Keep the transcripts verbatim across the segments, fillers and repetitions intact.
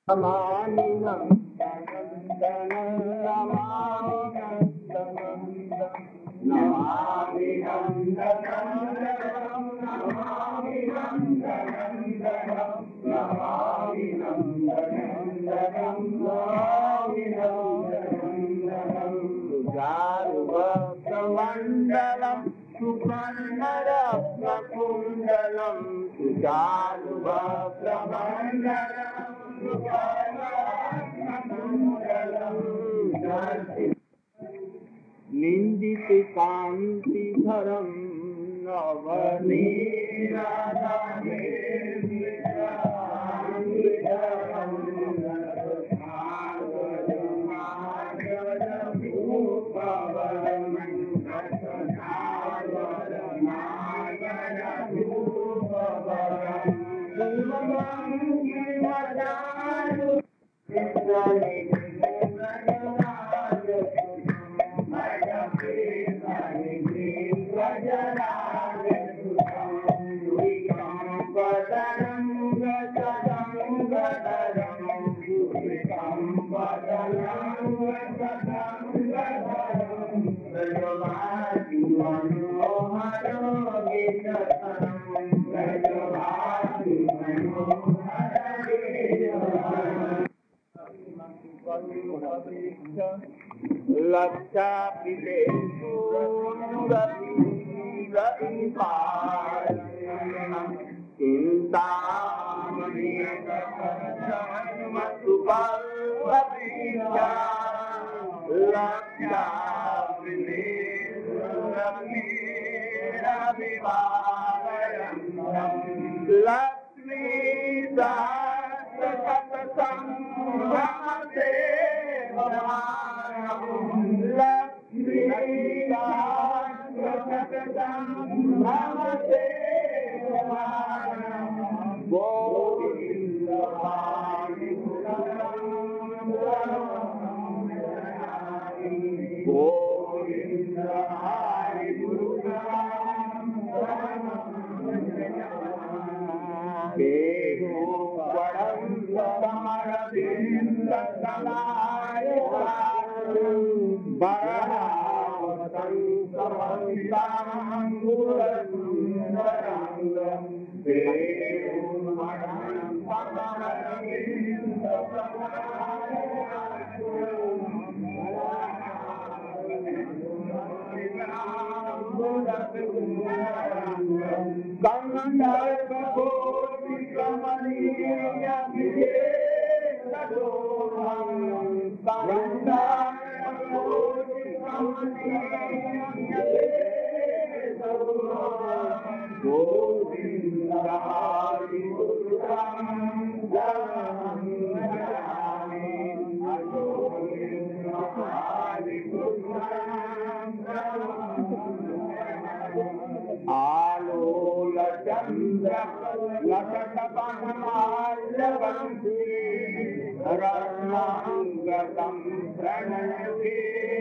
नमामि नन्दनन्दनं नमामि नन्दनन्दनं नमामि नन्दनन्दनं नमामि नन्दनन्दनं नमामि नन्दनन्दनं नमामि नन्दनन्दनं सुजानुभक्तमण्डलं सुकर्णरत्नकुण्डलं सुजानुभक्तमण्डलं निंदित कांति धरम लक्षा पितेषु लक्ष्मी सत्संभ्रमते रत्नांगतं प्रणयति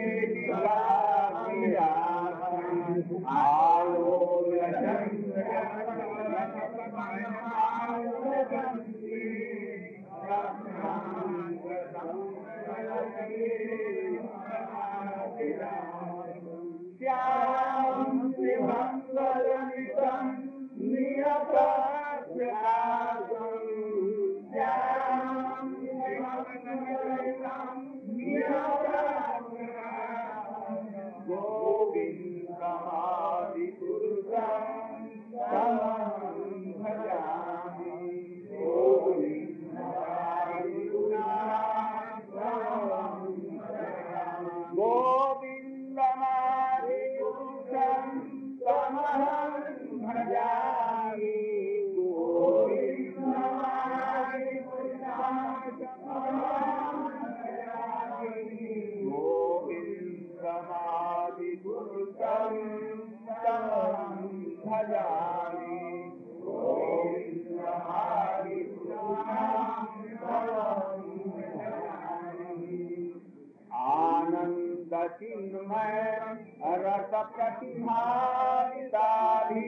रस प्रतिभाताधि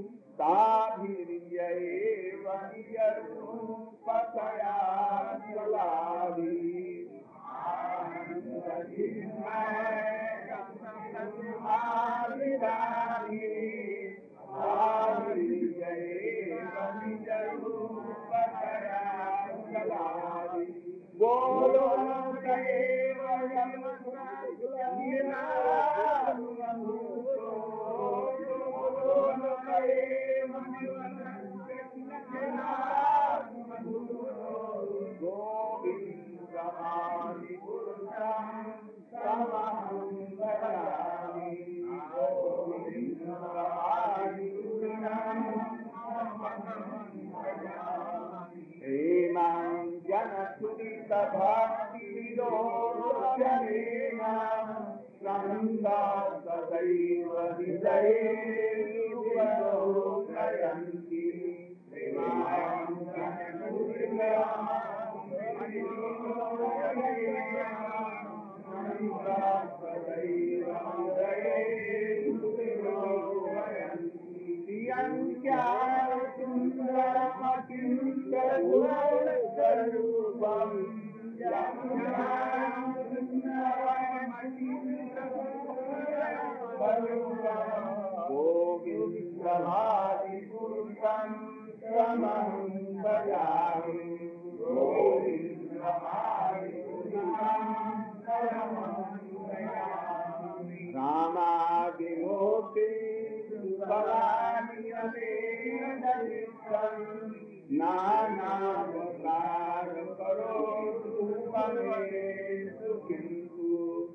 ताभिर्यैव नियरूपतया बोलो करेव बोलो करेव गोविंदमादि पुरुषं तमहं भजामि गोविंदमादि पुरुषं हेमं जनसुतभक्तिविलोचनेन सन्दा सदैव हृदये विलोकयन्ति हेमं जनसुतभक्तिविलोचनेन सदैव हृदये विलोकयन्ति सुन्दरमचिन्तरूपं गोविन्दमादिपुरुषं तमहं भजामि गोविन्दमादिपुरुषं तमहं भजामि रामादिमूर्ति नानावतार करो रूपमेषु किन्तु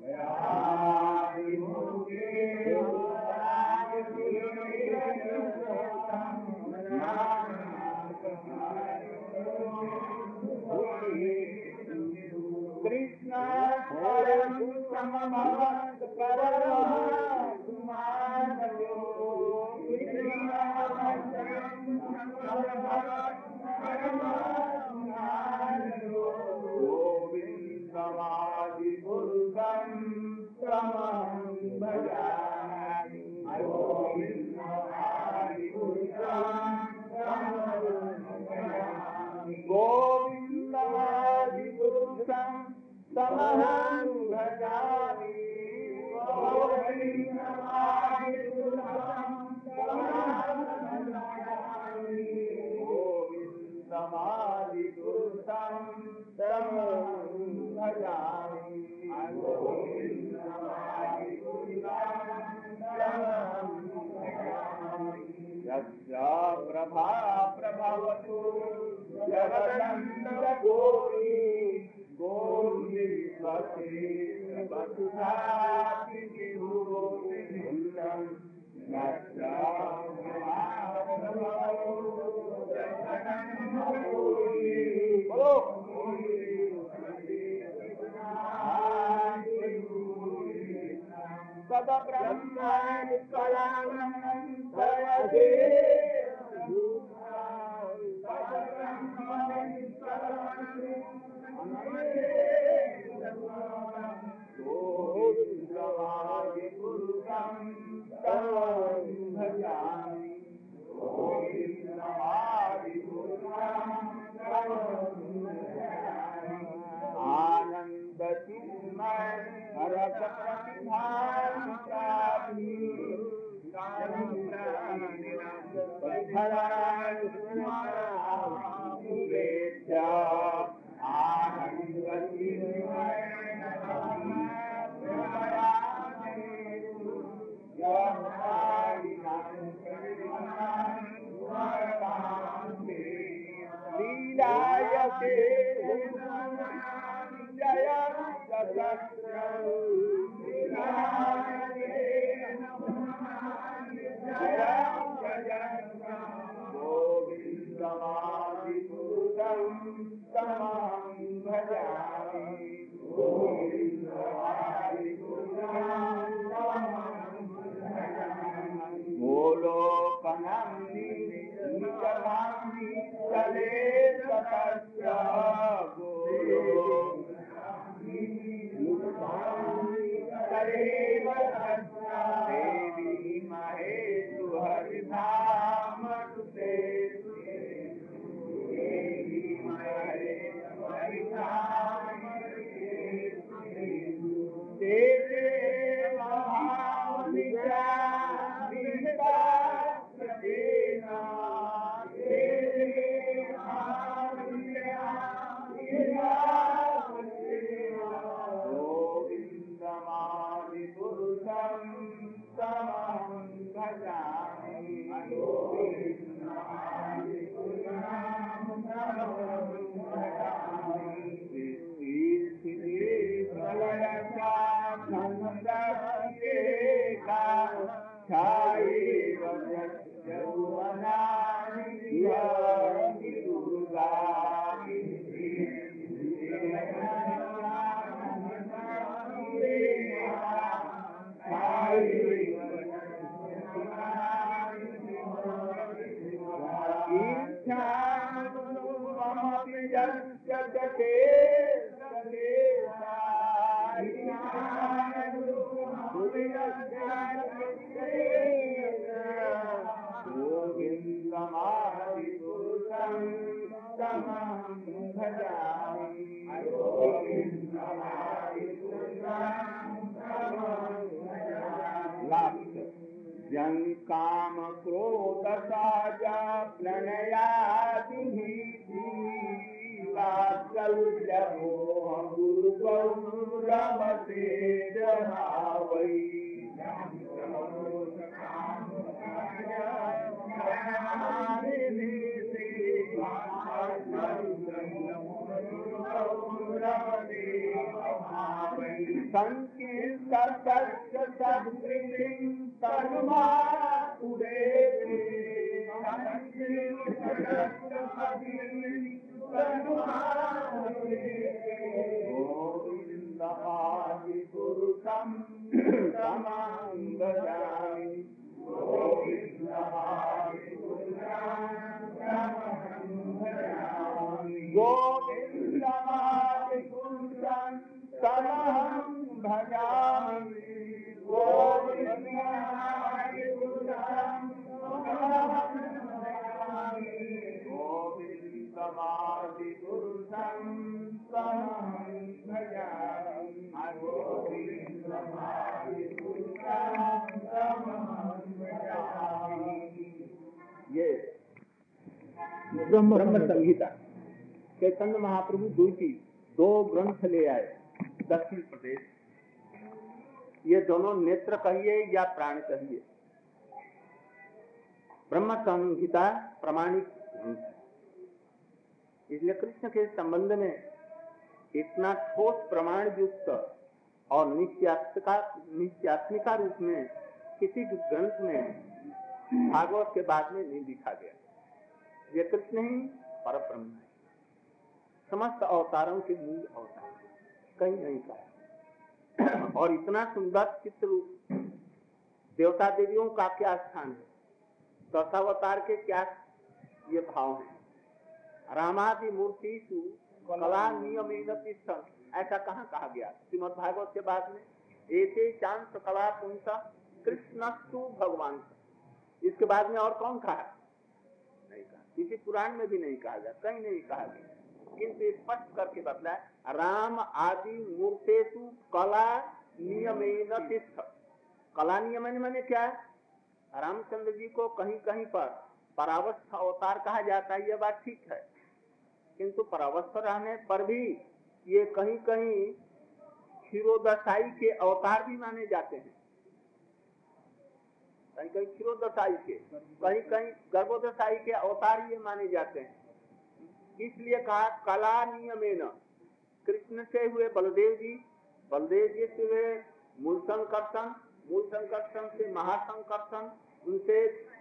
कृष्ण परम समभक्त परमात्मानयो गोविन्दमादिपुरुषं तमहं भजामि गोविन्दमादिपुरुषं तमहं भजामि गोविन्दमादिपुरुषं तमहं भजामि यस्य प्रभा प्रभवतु जगदन्तकोटि गोविन्दवते वसुधातिथिभूतिभूतं यस्य प्रभा प्रभवतु जगदन्तकोटि सदा ब्रह्माणि कलानं भवते गोविन्दमादिपुरुषं तमहं भजामि गोविन्दमादिपुरुषं तमहं भजामि आनन्दचिन्मय हरत प्रतिभान्ताभि आनन्दचिन्मय लीलायते जय गोविन्दमादिपुरुषं तमहं भजामि गोलोकनन्दी निजधाम्नि चले ततश्च देवी महेशु हरिधाम देवी महेशु हरिधाम तेरे महानिजा विहिता सदेना तेरे महानिजा जन काम क्रोध साजा प्रणयादि वात्सल्य मोह गुरु गौरव से जहावै संकीर्त सत्य तनुमा उड़े गोविंदमादि पुरुषं तमां भजामि गोविंदमादि पुरुषं गोविंदमादि पुरुषं तमहं भजामि गोविंदमादि पुरुषं गोविंदमादि पुरुषं तमहं भजामि गोविंदमादि पुरुषं तमहं भजामि। ये ब्रह्म संहिता चैतन्य महाप्रभु दो की दो ग्रंथ ले आए दक्षिण प्रदेश। ये दोनों नेत्र कहिए या प्राण कहिए, ब्रह्म संहिता प्रमाणिक ग्रंथ। इसलिए कृष्ण के संबंध में इतना ठोस प्रमाण युक्त और निश्चयात्मिका निश्चयात्मिका रूप में किसी भी ग्रंथ में भागवत के बाद में नहीं लिखा गया। ये कृष्ण ही परब्रह्म है, समस्त अवतारों के मूल अवतार, कहीं नहीं कहा। और इतना सुंदर चित्र रूप देवता देवियों का क्या स्थान है, दशावतार के क्या ये भाव है। रामादि मूर्तिषु कला नियमेन तिष्ठन्, ऐसा कहाँ कहा गया श्रीमद् भागवत के बाद में? एते चांस कला पुंस कृष्णस्तु भगवान। इसके बाद में और कौन कहा? नहीं कहा, किसी पुराण में भी नहीं कहा गया, कहीं नहीं कहा गया। किंतु स्पष्ट करके बतलाए राम आदि मूर्तेषु कला नियमेन तिष्ठन्। कला नियम माने क्या है? रामचंद्र जी को कहीं कहीं पर परावस्था अवतार कहा जाता है, ये बात ठीक है, किंतु परावस्था रहने पर भी ये कहीं कहीं क्षीरोदशाई के अवतार भी माने जाते हैं। कहीं कहीं क्षीरोदशाई के, कहीं कहीं गर्भोदशाई के अवतार ये माने जाते हैं। इसलिए कहा कला नियमेन। कृष्ण से हुए बलदेव जी, बलदेव जी से हुए मूल संकर्षण, मूल संकर्षण से महासंकर्षण, उनसे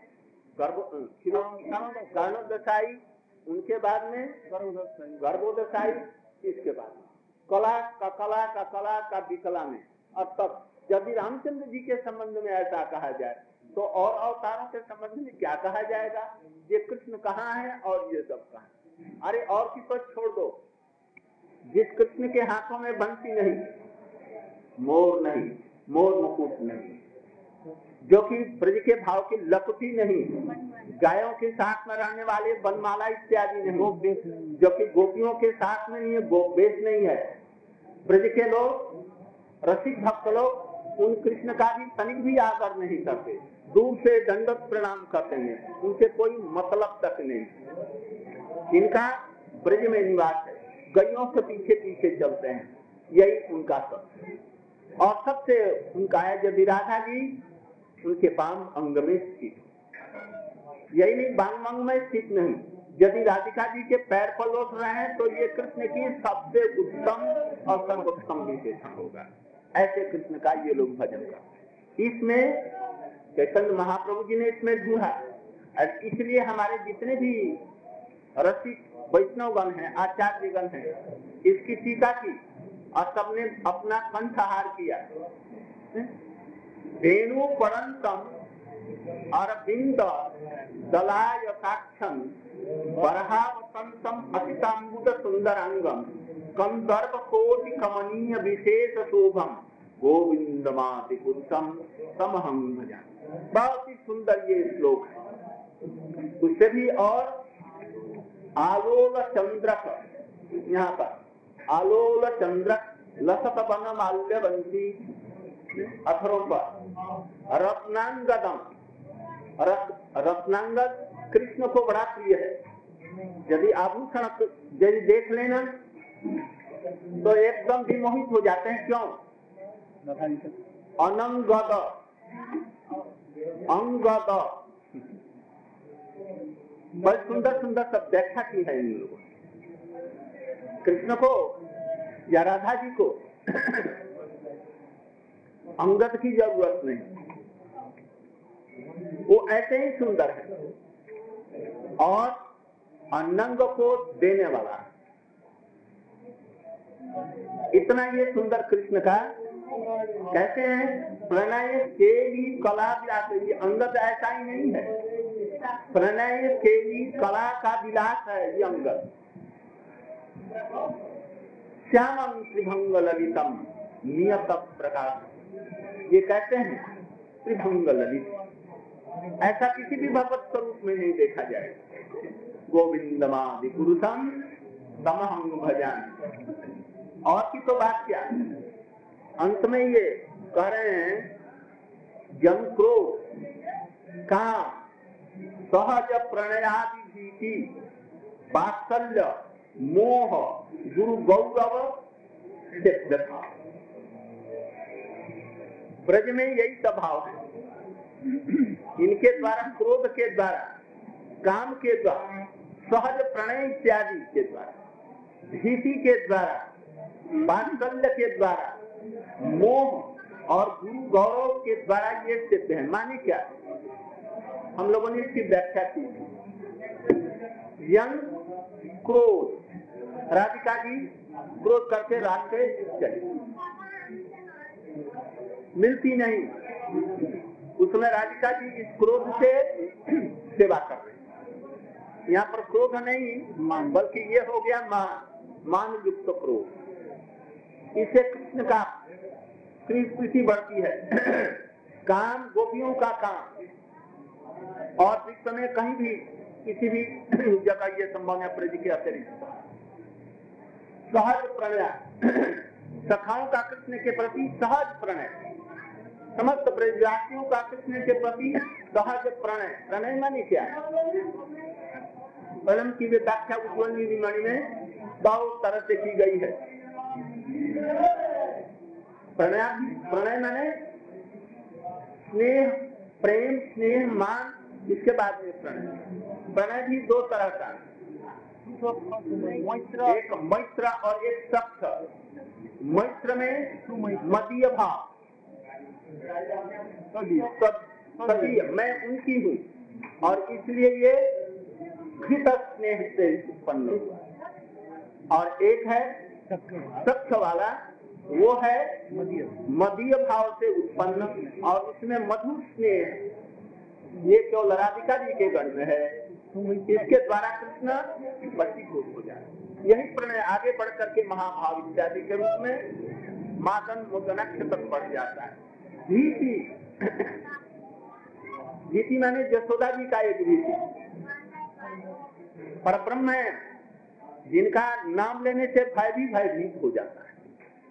गर्भोदशाई, उनके बाद में गर्भोदशाई, इसके बाद कला का कला का कला का विकला में। अब तक यदि रामचंद्र जी के संबंध में ऐसा कहा जाए तो और अवतारों के संबंध में क्या कहा जाएगा? ये कृष्ण कहाँ है और ये सब कहाँ है? अरे और की तो छोड़ दो, जिस कृष्ण के हाथों में बंसी नहीं, मोर नहीं, मोर मुकुट नहीं, जो कि ब्रज के भाव की लपटी नहीं, गायों के साथ में रहने वाले बनमाला इत्यादि नहीं, जो कि गोपियों के साथ में नहीं है, गोपवेश नहीं है। ब्रज के लोग, रसिक भक्त लोग उन कृष्ण का भी तनिक भी आदर नहीं करते, दूर से दंडवत प्रणाम करते हैं, उनसे कोई मतलब तक नहीं। इनका ब्रज में निवास है, गैयों से पीछे पीछे चलते हैं, यही उनका सब। और सबसे उनका है यदि राधा जी उनके बाम अंग में स्थित, यही नहीं बाम अंग में स्थित नहीं, यदि राधिका जी के पैर पर लौट रहे हैं तो ये कृष्ण की सबसे उत्तम और सर्वोत्तम विशेषण होगा। ऐसे कृष्ण का ये लोग भजन करते। इसमें चैतन्य महाप्रभु जी ने इसमें ढूंढा, इसलिए हमारे जितने भी रसिक वैष्णवगण हैं, आचार्यगण हैं, इसकी टीका की और सबने अपना कंठहार किया। वेणु परंतम अरविंद दलाय साक्षम बरहावसंतम अतितांबुद सुंदरांगम कंदर्प कोटि कमनीय विशेष शोभम गोविंदमाति पुरुषम समहं भजामि। बहुत ही सुंदर ये श्लोक है। उससे भी और आलोल चंद्रक, यहाँ पर आलोल चंद्रक लसत बन माल्यवंती अथरों पर रत्नांगदम, रत्नांगद कृष्ण को बड़ा प्रिय है। यदि आभूषण यदि देख लेना तो एकदम विमोहित हो जाते हैं। क्यों? अनंगद अंगद बहुत सुंदर सुंदर सब व्याख्या की है इन लोगों ने। कृष्ण को या राधा जी को अंगद की जरूरत नहीं, वो ऐसे ही सुंदर है और अनंग को देने वाला। इतना ये सुंदर कृष्ण का कहते हैं प्रणय के भी कला विलास। ये अंगद ऐसा ही नहीं है, प्रणय के भी कला का विलास है ये अंगद। श्यामं त्रिभंग ललितम नियत प्रकाश, ये कहते हैं त्रिभंग ललित, ऐसा किसी भी भगवत स्वरूप में नहीं देखा जाए। गोविंदमादि पुरुषम तमहं भजामि। और की तो बात क्या, अंत में ये कह रहे हैं जन क्रोध काम सहज प्रणयादि भीति वात्सल्य मोह गुरु गौरव सिद्धता। ब्रज में यही स्वभाव है। इनके द्वारा, क्रोध के द्वारा, काम के द्वारा, सहज प्रणय इत्यादि के द्वारा, भीति के द्वारा, वात्सल्य के द्वारा, मोह और गुरु गौरव के द्वारा ये सिद्ध है। माने क्या? हम लोगों ने इसकी व्याख्या की। यंग क्रोध, राधिका जी क्रोध करके रास्ते चली, मिलती नहीं, उसमें राधिका जी इस क्रोध से सेवा कर रही। यहाँ पर क्रोध नहीं बल्कि ये हो गया मान, मान युक्त क्रोध। इससे कृष्ण का प्रीति बढ़ती है। काम गोपियों का काम, और इस समय कहीं भी किसी भी जगह ये संभव है ब्रज के अतिरिक्त। सहज प्रणय, सखाओं का कृष्ण के प्रति सहज प्रणय, समस्त ब्रजवासियों का कृष्ण के प्रति सहज प्रणय। प्रणय माने क्या है? परम की व्याख्या उज्ज्वल मणि में बहुत तरह से की गई है। प्रणय प्रणय माने स्नेह, प्रेम, स्नेह, मान, इसके बाद में प्रणय। प्रणय भी दो तरह का, एक मैत्र और एक सख्त। मैत्र में मदीय भाव, सदीय, मैं उनकी हूँ और इसलिए ये घृत स्नेह से उत्पन्न हुआ। और एक है सख्त वाला, वो है मदीय भाव से उत्पन्न और उसमें मधुर स्नेह, ये केवल राधिका जी के गण में है। इसके द्वारा कृष्ण वशीभूत हो जाए। यही प्रणय आगे बढ़ करके महाभाव इत्यादि के रूप में मातन मुदनक्ष तक बढ़ जाता है। भीति, भीति माने यशोदा जी का एक भीति, परब्रह्म है जिनका नाम लेने से भय भी भयभीत हो जाता है।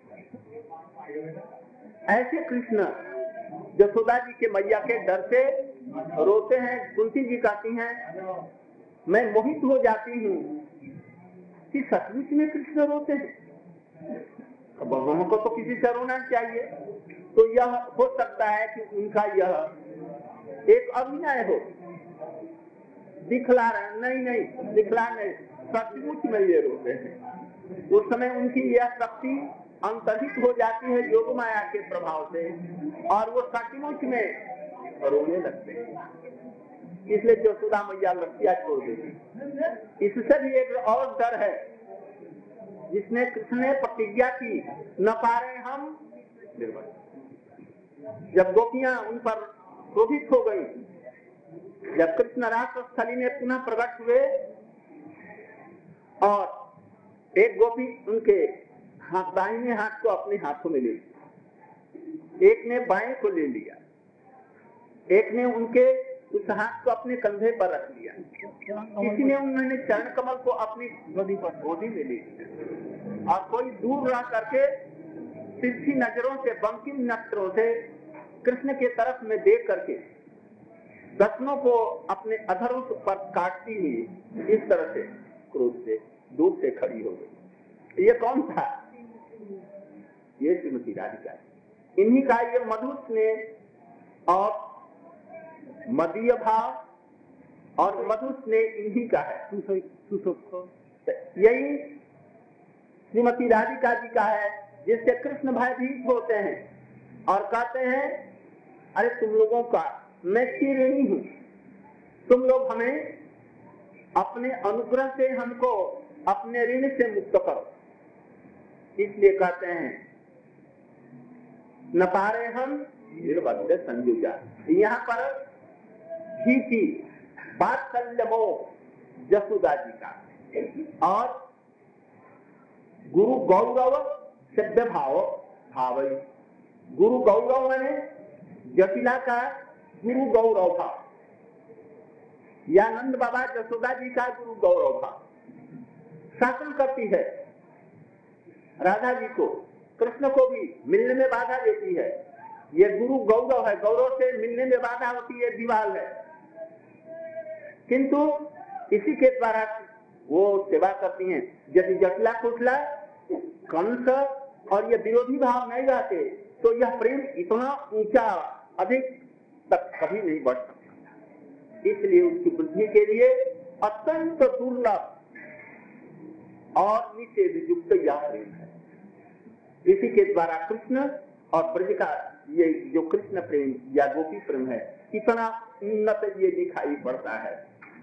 ऐसे कृष्ण यशोदा जी के मैया के डर से रोते हैं। कुंती जी कहती हैं मैं मोहित हो जाती हूँ कि सचमुच में कृष्ण रोते हैं। भगवान को तो किसी से रोना चाहिए। तो यह हो सकता है कि उनका यह एक अभिनय हो, दिखला रहे, नहीं नहीं दिखला नहीं, सचमुच में ये रोते हैं। उस समय उनकी यह शक्ति अंतर्हित हो जाती है योग माया के प्रभाव से और वो सचमुच में रोने लगते हैं। इसलिए यशोदा मैया लड़कियां छोड़ देती। इससे भी एक और डर है जिसने कृष्ण ने प्रतिज्ञा की, न पारे हम निर्भय। जब गोपियां उन पर क्रोधित हो गई, जब कृष्ण राष्ट्र स्थली में पुनः प्रकट हुए और एक गोपी उनके हाथ दाहिने हाथ को अपने हाथों में ले लिया, एक ने बाएं को ले लिया, एक ने उनके उस हाथ को अपने कंधे पर रख लिया, किसी ने उन्होंने चरण कमल को अपनी गोदी पर गोदी में ले लिया, और कोई दूर रह करके तिरछी नजरों से, बंकिम नेत्रों से कृष्ण के तरफ में देख करके दर्शनों को अपने अधरों पर काटती हुई इस तरह से क्रोध से दूर से खड़ी हो गई। ये कौन था? ये श्रीमती राधिका, इन्हीं का ये मधुर स्नेह और मदीय भाव और मधुर स्नेह इन्हीं का है। यही श्रीमती राधिका जी का है, जिससे कृष्ण भयभीत होते हैं और कहते हैं, अरे तुम लोगों का मैं ऋणी हूं, तुम लोग हमें अपने अनुग्रह से हमको अपने ऋण से मुक्त करो। इसलिए कहते हैं न पारे हम निर्बद्ध संयुजा। यहाँ पर ही थी वात्सल्य मोह जसोदा जी का, और गुरु गौरव सिद्ध भाव भाव। गुरु गौरव माने जटिला का गुरु गौरव भाव, या नंद बाबा जसोदा जी का गुरु गौरव भाव। शासन करती है राधा जी को, कृष्ण को भी मिलने में बाधा देती है। ये गुरु गौरव है, गौरव से मिलने में बाधा होती है, दीवाल है, किंतु इसी के द्वारा वो सेवा करती हैं। यदि जटिला कुशला कंस और ये विरोधी भाव नहीं रहते तो यह प्रेम इतना ऊंचा अधिक तक कभी नहीं बढ़ सकता। इसलिए उसकी वृद्धि के लिए अत्यंत दुर्लभ और निषेध युक्त यह प्रेम है। इसी के द्वारा कृष्ण और ब्रज का ये जो कृष्ण प्रेम या गोपी प्रेम है, इतना उन्नत ये दिखाई पड़ता है।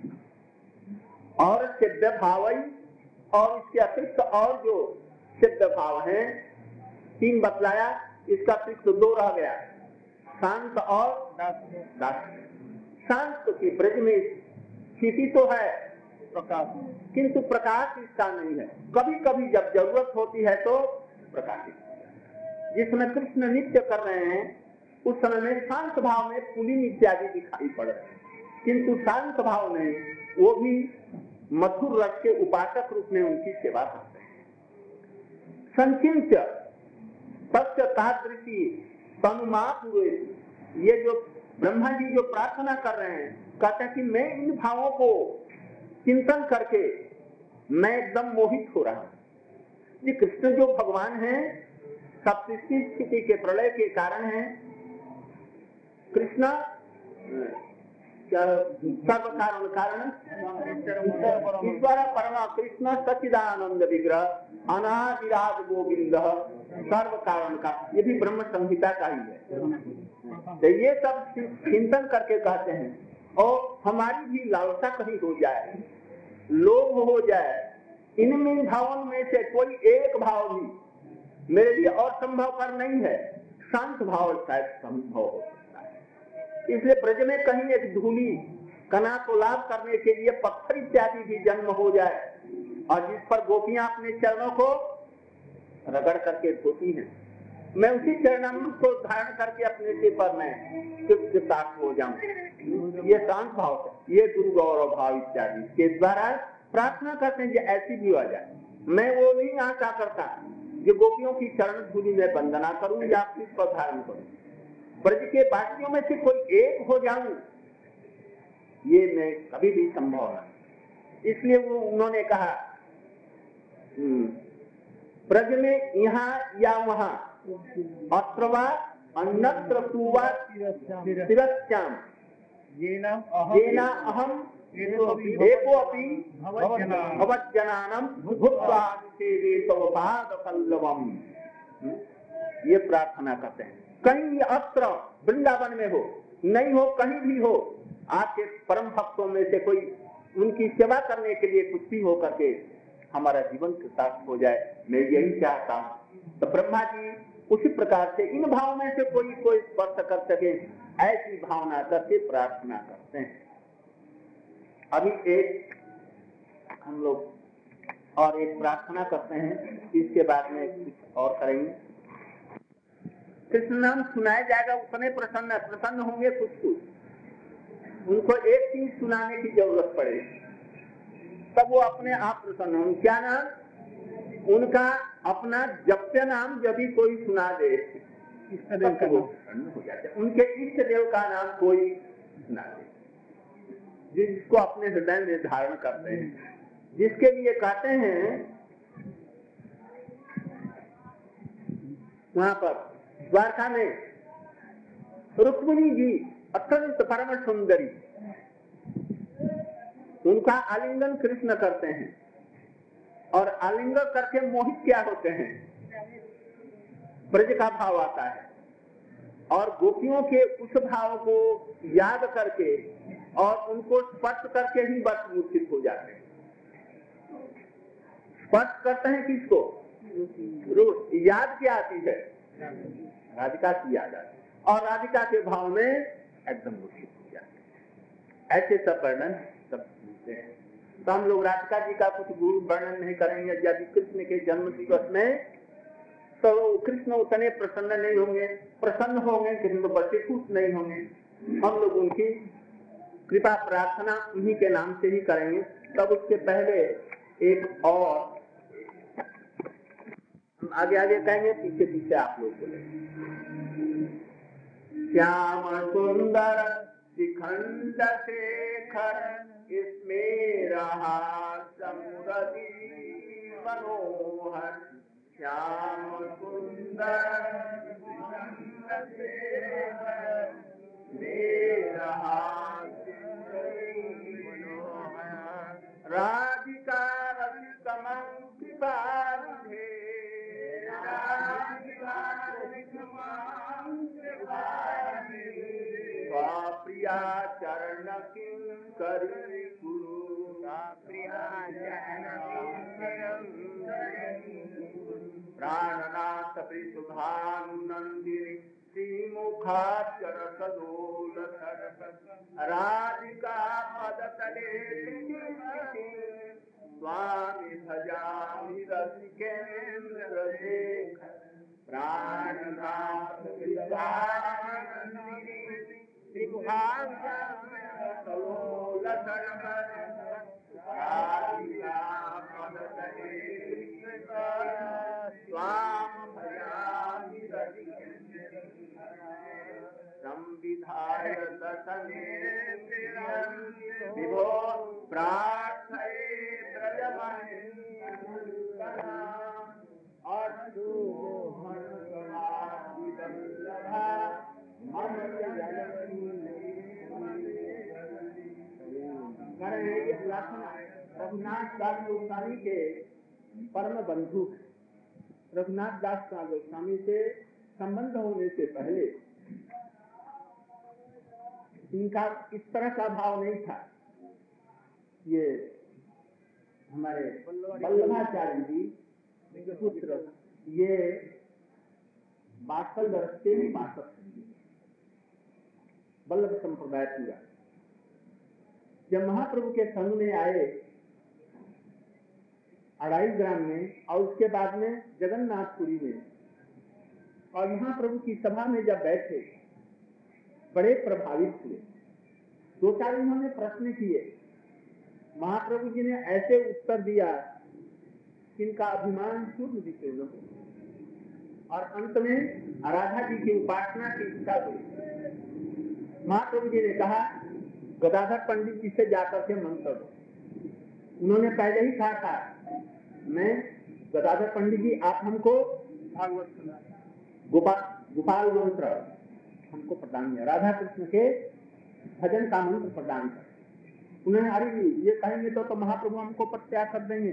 और सिद्ध भाव, और इसके अतिरिक्त और जो सिद्ध भाव हैं, तीन बतलाया, इसका अतिरिक्त दो रह गया, शांत और दास। शांत की ब्रज में स्थिति तो है प्रकाश, किंतु प्रकाश इसका नहीं है। कभी कभी जब जरूरत होती है तो प्रकाशित, जिसमें कृष्ण नित्य कर रहे हैं उस समय में शांत भाव में पुलिन इत्यादि दिखाई पड़ रहे हैं, किंतु शांत भाव नहीं, वो भी मधुर रस के उपासक रूप में उनकी सेवा करते हैं। संचिंत्य तस्य तादृशी तनुमाप हुए, ये जो ब्रह्मा जी जो प्रार्थना कर रहे हैं, कहते हैं कि मैं इन भावों को चिंतन करके मैं एकदम मोहित हो रहा हूं। ये कृष्ण जो भगवान हैं, सब सृष्टि स्थिति के प्रलय के कारण हैं। कृष्ण सर्व कारण कारण ईश्वर परमा कृष्ण सच्चिदानंद विग्रह अनादिराज गोविंद सर्व कारण का, ये भी ब्रह्म संहिता का ही है। तो ये सब चिंतन करके कहते हैं, और हमारी भी लालसा कहीं हो जाए, लोभ हो जाए, इनमें भावों में से कोई एक भाव भी मेरे लिए और संभव कर नहीं है, शांत भाव शायद संभव हो सकता है। इसलिए ब्रज में कहीं एक धूली कना को लाभ करने के लिए पत्थर इत्यादि भी जन्म हो जाए, और जिस पर गोपियां अपने चरणों को रगड़ करके धोती हैं, मैं उसी चरणामृत को धारण करके अपने सिर पर मैं चुपचाप हो जाऊं। ये शांत भाव है, ये गुरु गौरव भाव इत्यादि के द्वारा प्रार्थना करते हैं कि ऐसी भी हो जाए। मैं वो नहीं आशा करता जो गोपियों की चरण धूलि में वंदना करूं या फिर पर धारण करूं, ब्रज के वासियों में से कोई एक हो जाऊं, ये मैं कभी भी संभव नहीं। इसलिए वो उन्होंने कहा ब्रज में यहाँ या वहां, अत्रवा अन्यत्र तुवा तिरस्याम येना अहम एको अपि भवज्जनानम भूत्वा सेवे तव पाद पल्लवम। ये प्रार्थना करते हैं, कहीं अत्र वृंदावन में हो, नहीं हो कहीं भी हो, आपके परम भक्तों में से कोई उनकी सेवा करने के लिए कुछ भी हो करके हमारा जीवन कृतार्थ हो जाए, मैं यही चाहता हूँ। तो ब्रह्मा जी उसी प्रकार से इन भाव में से कोई कोई स्पर्श कर सके, ऐसी भावना करके प्रार्थना करते हैं। अभी एक हम लोग और एक प्रार्थना करते हैं, इसके बाद में कुछ और करेंगे। कृष्ण नाम सुनाया जाएगा, उतने प्रसन्न प्रसन्न होंगे कुछ कुछ। उनको एक चीज सुनाने की जरूरत पड़े तब वो अपने आप प्रसन्न होंगे। क्या नाम? उनका अपना जप्य नाम जब भी कोई सुना दे इष्ट देव का वो प्रसन्न हो जाते। उनके इष्ट देव का नाम कोई सुना दे जिसको अपने हृदय में धारण करते हैं, जिसके लिए कहते हैं वहां पर द्वारका में रुक्मिणी जी अत्यंत परम सुंदरी, उनका आलिंगन कृष्ण करते हैं और आलिंगन करके मोहित क्या होते हैं, ब्रज का भाव आता है और गोपियों के उस भाव को याद करके और उनको स्पर्श करके ही बस मूर्छित हो जाते हैं। स्पर्श करते हैं किसको? याद क्या आती है? राधिका की याद आती है और राधिका के भाव में एकदम मूर्छित हो जाते हैं। ऐसे सब वर्णन सब मिलते हैं। तो हम लोग राधिका जी का कुछ गुरु वर्णन नहीं करेंगे। यदि कृष्ण के जन्म दिवस में तो कृष्ण उतने प्रसन्न नहीं होंगे, प्रसन्न होंगे किंतु बच्चे खुश नहीं होंगे। हम लोग उनकी कृपा प्रार्थना उन्हीं के नाम से ही करेंगे। तब उसके पहले एक और हम आगे आगे कहेंगे, पीछे पीछे आप लोग बोलेंगे। श्याम सुंदर शिखंड शेखर इसमें रहा समुरति मनोहर। श्याम सुंदर शिखंड शेखर मेरा मनोहर। राधिका रविकमंति बारुधे, राधिका रविकमंति बारुधे। स्वाप्रिया चरण किंकरी गुरु, स्वाप्रिया चरण प्राणनाथ वृषभानुनंदिनी श्रीमुखाचर सदोल राधिका पदतले स्वामी भजामि रसिकेन्द्र शेखर। प्राणनाथ वृषभानुनंदिनी श्रीमुखाचर सदोल राधिका पदतले स्वाम भजामि रसिकेन्द्र संविधाय दशने विभो प्रार्थये ब्रजमहेन्द्र अस्तु वल्लभा मम रघुनाथ दास गोस्वामी के परम बंधु। रघुनाथ दास का गोस्वामी से संबंध होने से पहले इनका इस तरह का भाव नहीं था। ये हमारे वल्लभाचार्य जी पुत्र, ये बासल रस्ते ही बासठ वल्लभ संप्रदाय पूरा जब महाप्रभु के संग में आए अड़ाई ग्राम में और उसके बाद में जगन्नाथपुरी में, और महाप्रभु की सभा में जब बैठे बड़े प्रभावित हुए। दो चार उन्होंने प्रश्न किए, महाप्रभु जी ने ऐसे उत्तर दिया जिनका अभिमान शुद्ध विचूर्ण हो और अंत में राधा जी की उपासना की इच्छा हुई। महाप्रभु जी ने कहा गदाधर पंडित जी से जाकर के मंत्र दो। उन्होंने पहले ही कहा था, मैं गदाधर पंडित जी आप हमको भागवत गोपाल गोपाल मंत्र हमको प्रदान किया, राधा कृष्ण के भजन का मंत्र प्रदान कर। उन्होंने अरे जी ये कहेंगे तो, तो महाप्रभु हमको प्रत्याग कर देंगे।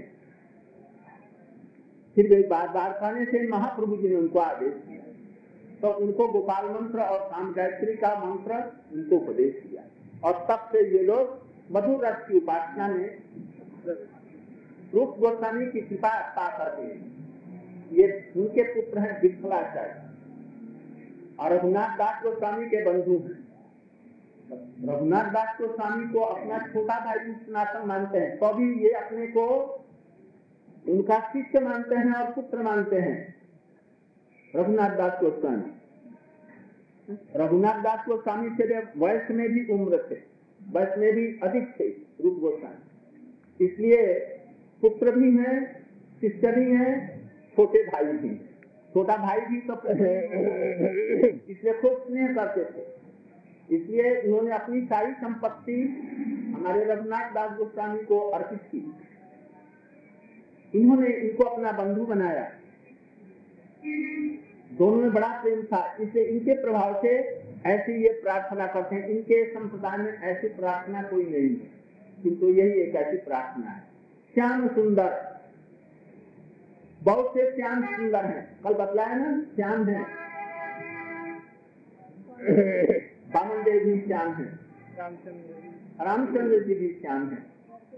फिर भी बार बार कहने से महाप्रभु जी ने उनको आदेश दिया, तो उनको गोपाल मंत्र और काम गायत्री का मंत्र उनको उपदेश दिया और तब से ये लोग मधुर रस की उपासना में रूप गोस्वामी की कृपा पा करके, ये उनके पुत्र हैं विठलाचार्य और रघुनाथ दास गोस्वामी के बंधु हैं। रघुनाथ दास गोस्वामी को अपना छोटा भाई सनातन मानते हैं, तो भी ये अपने को उनका शिष्य मानते हैं और पुत्र मानते हैं रघुनाथ दास गोस्वामी। रघुनाथ दास गोस्वामी से वयस में भी उम्र थे, वयस में भी अधिक थे रूप गोस्वामी, इसलिए पुत्र भी हैं, शिष्य भी हैं, छोटे भाई भी। छोटा भाई भी तो इसलिए खूब स्नेह करते थे, इसलिए उन्होंने अपनी सारी संपत्ति हमारे रघुनाथ दास गोस्वामी को अर्पित की। इन्होंने इनको अपना बंधु बनाया, दोनों में बड़ा प्रेम था, इसलिए इनके प्रभाव से ऐसी ये प्रार्थना करते हैं। इनके संप्रदाय में ऐसी प्रार्थना कोई नहीं है, किंतु यही एक ऐसी प्रार्थना है। श्याम सुंदर, बहुत से श्याम सुंदर हैं, कल बतलाया ना, श्याम है, बामन देव भी श्याम है, रामचंद्र जी भी श्याम है,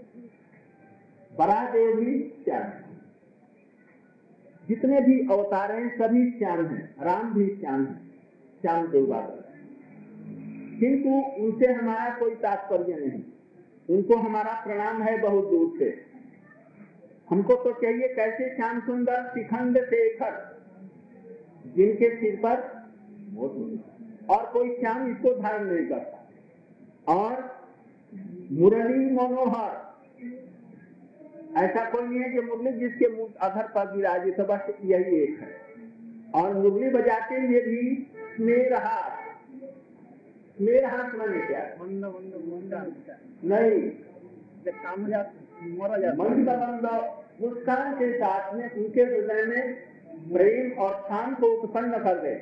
बराह देव भी श्याम है, जितने भी अवतार हैं सभी श्याम हैं, राम भी श्याम है, श्याम देव बाबा। किंतु उनसे हमारा कोई तात्पर्य नहीं, उनको हमारा प्रणाम है बहुत दूर से। हमको तो चाहिए कैसे श्याम सुंदर शिखंड शेखर, जिनके सिर पर और कोई श्याम इसको धारण नहीं करता, और मुरली मनोहर, ऐसा कोई नहीं है कि मुरली जिसके मुंह अधर पर विराजे, तो बस यही एक है। और मुरली बजाते हुए भी स्नेहहास, स्नेहहास माने क्या? मंद मंद मंद नहीं, मंद मंद मुस्कान के साथ में उनके हृदय में प्रेम और शान को उत्पन्न कर दे,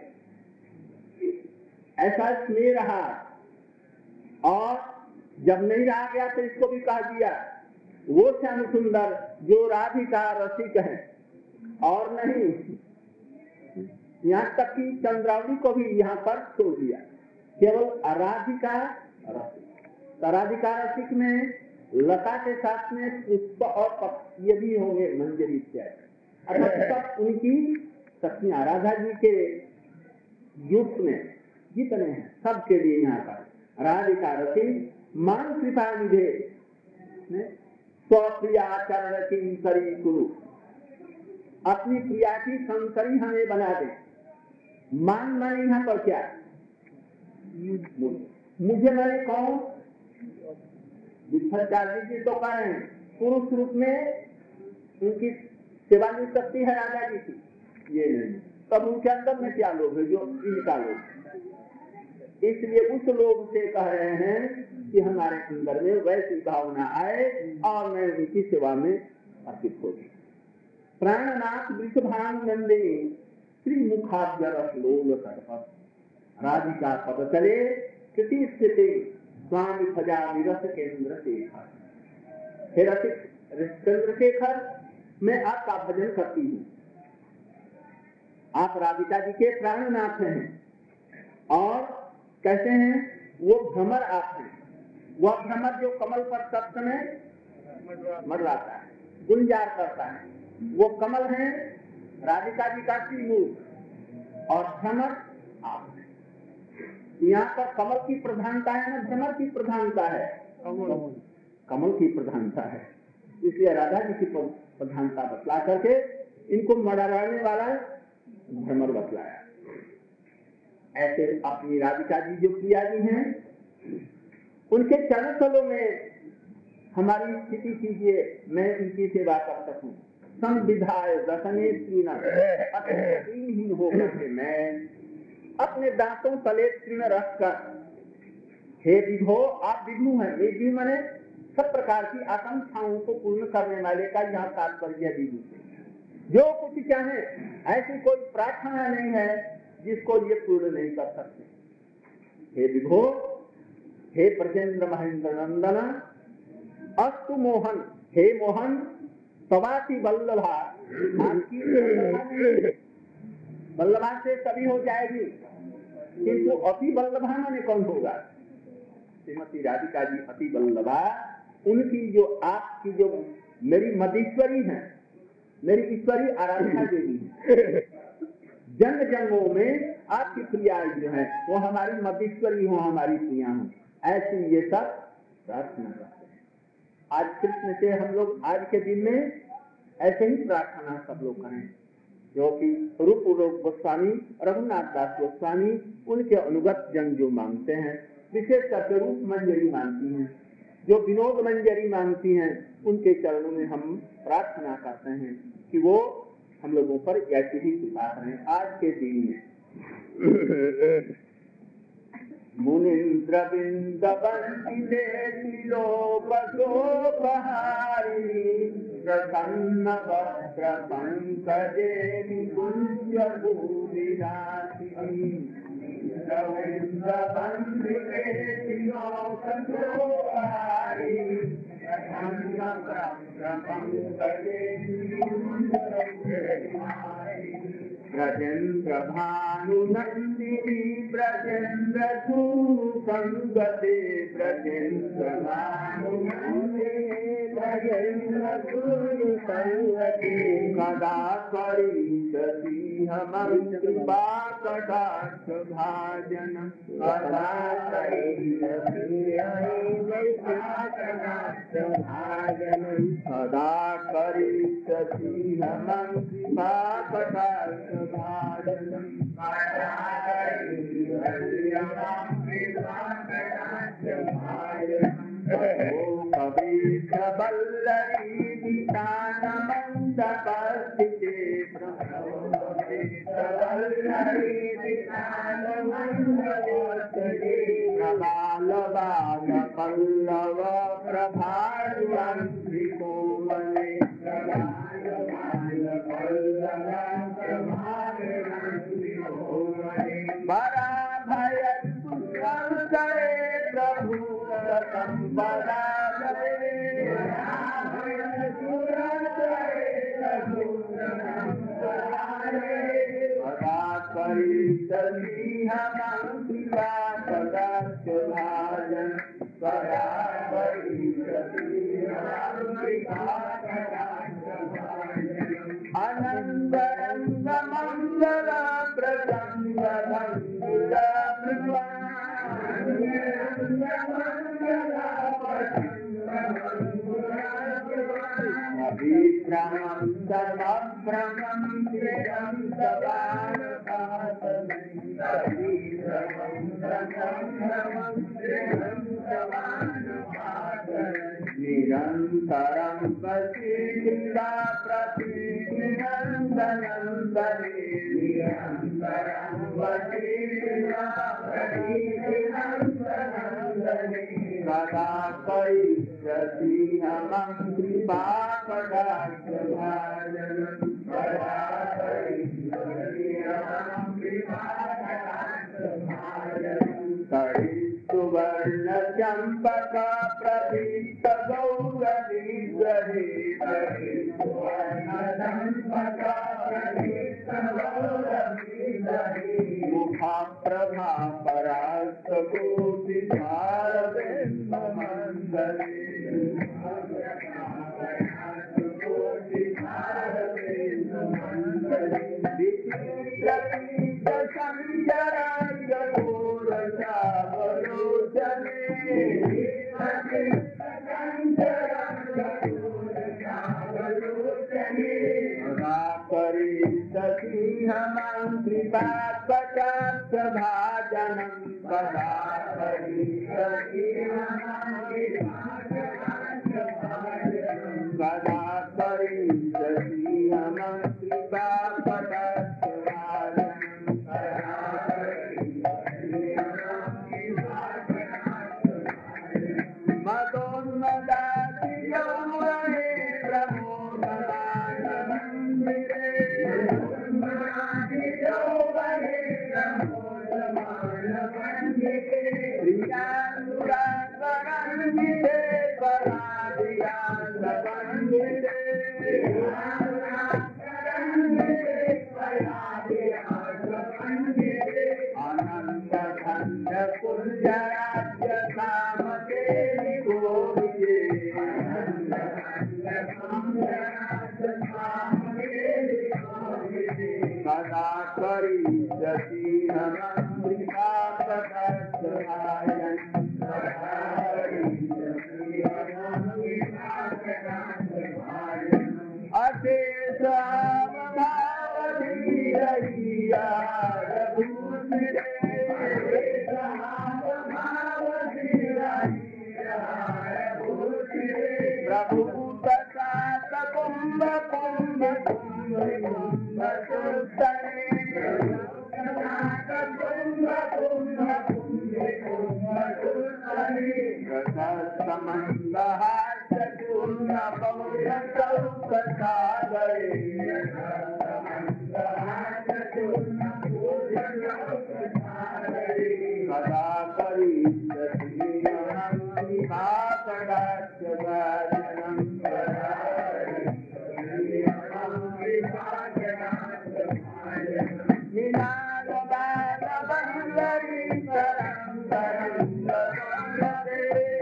ऐसा स्नेहहास। और जब नहीं रहा गया तो इसको भी कह दिया वो श्याम सुंदर जो राधिका रसिक है, और नहीं, यहाँ तक कि चंद्रावली को भी यहाँ पर छोड़ दिया, केवल राधिका रसिक। राधिका रसिक में लता के साथ में पुष्प और ये भी होंगे, मंजरी इत्यादि, अर्थात उनकी शक्तियां राधा जी के युग में जितने हैं सबके लिए यहाँ पर राधिका रसिक। मान कृपा निधे स्वप्रियाचरण की करी गुरु, अपनी प्रिया की संकरी हमें बना दे। मान माने यहाँ पर क्या? मुझे मैंने कौन? विठ्ठलाचार्य जी तो कह रहे हैं पुरुष रूप में उनकी सेवा नहीं सकती है राजा जी की, ये नहीं, तब उनके अंदर में क्या लोग है जो इनका लोग। इसलिए उस लोग से कह रहे हैं कि हमारे अंदर में वैसी भावना आए और मैं उनकी सेवा में अर्पित हो। प्राणनाथ वृषभान नंदिनी श्री मुखाब्ज रसलोल करपत, राधिका पद चले कृति स्थिति स्वामी खजा विरस केंद्र शेखर। हे रसिक चंद्रशेखर, मैं आपका भजन करती हूँ। आप राधिका जी के प्राणनाथ हैं, और कैसे हैं? वो भ्रमर आप हैं, वह भ्रमर जो कमल पर तत्व में मंडराता है, गुंजार करता है, वो कमल है राधिका जी का श्रीमुख, और भ्रमर आप हैं। यहाँ पर कमल की प्रधानता है ना भ्रमर की प्रधानता है? कमल की प्रधानता है, इसलिए राधा जी की प्रधानता बतला करके इनको मडराने वाला भ्रमर बतलाया। ऐसे अपनी राधिका जी जो प्रिया जी हैं, उनके चरण तलों में हमारी स्थिति कीजिए, मैं उनकी सेवा कर सकूं। संविधाय दशने तृण अतिहीन होकर के मैं अपने दांतों तले तृण रखकर, हे विभो, आप विभु हैं। विभु माने सब प्रकार की आकांक्षाओं को पूर्ण करने वाले का यहाँ तात्पर्य विभु से। जो कुछ चाहे, ऐसी कोई प्रार्थना नहीं है जिसको ये पूर्ण नहीं कर सकते। हे विभो, हे प्रचंड महेंद्र नंदन, अस्तु मोहन, हे मोहन, सवासी वल्लभा, आपकी वल्लभा से सभी हो जाएगी, किंतु अति वल्लभा माने कौन होगा? श्रीमती राधिका जी अति वल्लभा, उनकी जो आपकी जो मेरी मदीश्वरी है, मेरी ईश्वरी आराधना देवी है, जन्म जन्मों में आपकी प्रिया जो है वो हमारी मदीश्वरी हो, हमारी प्रिया हो, ऐसी ये सब प्रार्थना करते हैं। आज कृष्ण से हम लोग आज के दिन में ऐसे ही प्रार्थना सब लोग करें, जो कि रूप गोस्वामी, रघुनाथ दास गोस्वामी, उनके अनुगत जन जो मांगते हैं, विशेष करके रूप मंजरी मांगती हैं, जो विनोद मंजरी मांगती हैं, उनके चरणों में हम प्रार्थना करते हैं कि वो हम लोगों पर ऐसी ही कृपा करें। आज के दिन में मुनीन्द्र बिंद बंदिले तिलोपहारी प्रसन्न वस्त्र पंकजे निकुंज भूमिरासी रविंद्र बंदिले तिलोपहारी प्रसन्न वस्त्र पंकजे निकुंज भूमिरासी ब्रजेन्द्र भानुनंदिनी ब्रजेन्द्र संगते ब्रजेन्द्र भानुनंदिनी ब्रजेन्द्र संगते कदा करिष्यति हमं कृपा कटाक्ष भाजन कदा करिष्यति कदा करिष्यति हमं कृपा कटाक्ष कबीरवल्लरी वितानमंदपस्थिते प्रबालबाल पल्लव प्रभावन्त्रिकोमले बड़ा भय करे प्रभु संबरा सदा करी सभी हम कदाच भाजन सदा करी सभी आनंद रंग मंगल प्रसंग भंगुर अभिभ्रमं सर्वभ्रमं श्रेयं निरन्तरं पश्येदा प्रतिनिरन्तरन्दने निरन्तरं पश्येदा प्रतिनिरन्तरन्दने कदा करिष्यति हमं कृपा कटाक्ष भाजन कदा करिष्यति हमं कृपा कटाक्ष भाजन सुवर्ण चंपक प्रदीप्त गौरी ग्रहे सुवर्ण चंपक प्रदीप्त गौरी ग्रहे मुखा प्रभा परास्त कोटि भारवेन्द्र मंगले हमं कृपा कटाक्ष भाजनं कदा करिष्यति कदा करिष्यति हमं कृपा कटाक्ष भाजनं कदा मदोन्मदाति यौवने प्रमोदमान मंदिरे प्रियानुरागरन्विते पराधियासपण्डिते अनन्तखण्ड कुञ्जराज्य कामते गोविये कदा करिष्यति हमं कृपा कटाक्ष भाजन अति राम भाव धीरैया रघुपति राम भाव धीरैया रघुपति प्रभु प्रसाद कुंभ कुंभ कुंभ कुंभ सुतरे प्रसाद कुंभ कुंभ कुंभ कुंभ सुतरे रसमंद हास्य पूर्ण पवन सौकसागरे रसमंद हास्य पूर्ण पवन सौकसागरे कदा करिष्यति अहं काकडास्य गायनं कदा करिष्यति अहं काकडास्य गायनं निनाद बाल बंदरी करं करं करं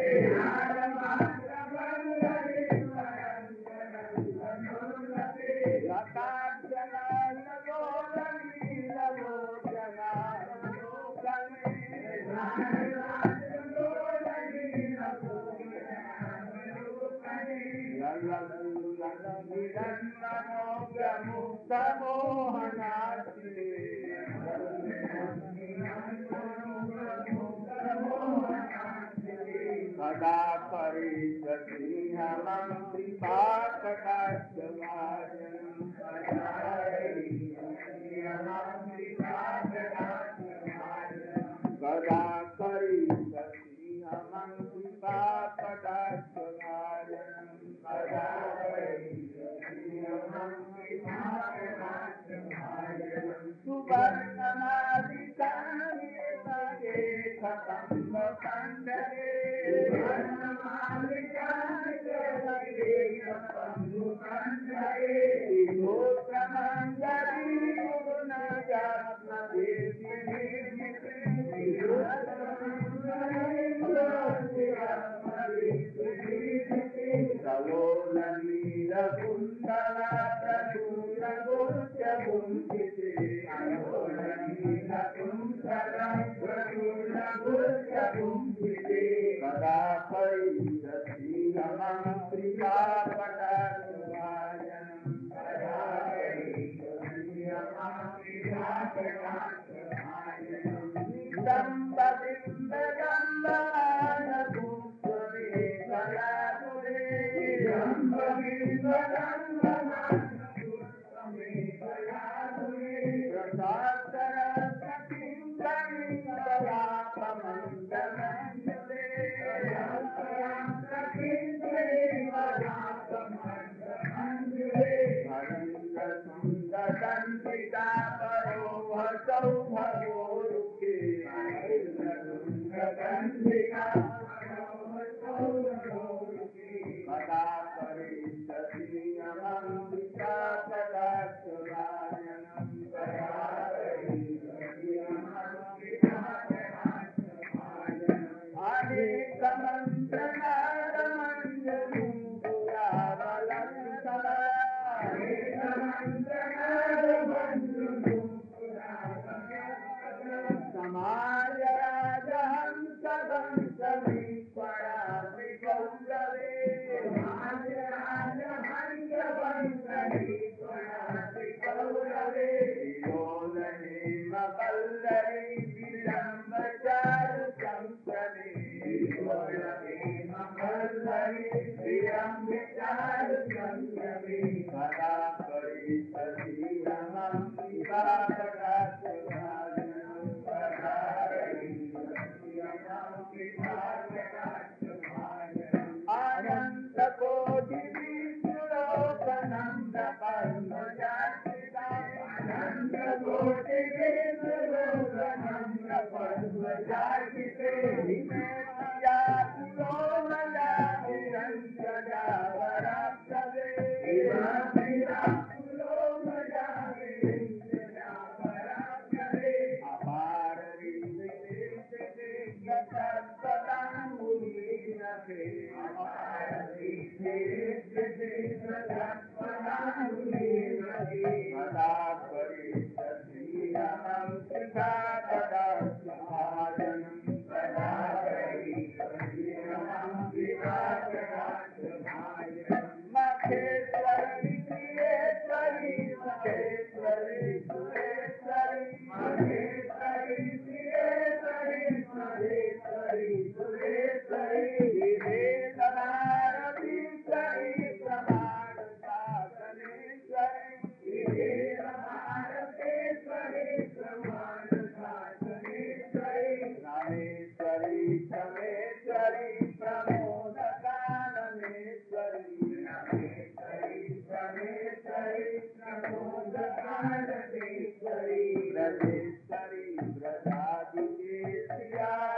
कदा करिष्यति अहं कृपाकटाक्ष भाजनं कदा करिष्यति अहं कृपाकटाक्ष भाजनं कदा करिष्यति अहं कृपाकटाक्ष भाजनं कदा करिष्यति अहं कृपाकटाक्ष भाजनं सुवर्णमालिकानि सगे खतं कन्दरे कदा करिष्यति अहं कृपाकटाक्ष भाजनं कदा करिष्यति अहं कृपाकटाक्ष भाजनं दम्ब बिम्ब दम्बान पुष्पे कलातुरे दम्ब बिम्ब दम्बान पुष्पे कलातुरे प्रसादर सखिं कदा करिष्यति अहं कृपाकटाक्ष भाजनं कदा करिष्यति अहं कृपाकटाक्ष भाजनं अनेक मन्त्रनादमञ्जनं पुराबलंसदा अनेक मन्त्रनादमञ्जनं पुराबलंसदा समाजराजहं सदं समीपणा त्रिगौरवे समाजराजहं सदं समीपणा त्रिगौरवे विलोलने मकल्लरे विलम्बचारु संक्रमे विलोलने मकल्लरे विलम्बचारु संक्रमे कदा करिष्यति अहं कृपाकटाक्ष भाजनं कदा करिष्यति अहं कृपाकटाक्ष भाजनं अनंत कोटि विष्णुलोकनं प्रपन्नजातिका अनंत कोटि विष्णुलोकनं प्रपन्नजातिके निमेषया पुरोमया निरञ्जना वराप्तवे निरञ्जना पुरोमया निरञ्जना वराप्तवे अपार विश्वेशे सर्वदां मुनीनते अपार विश्वेशे सर्वदां मुनीनते कटिया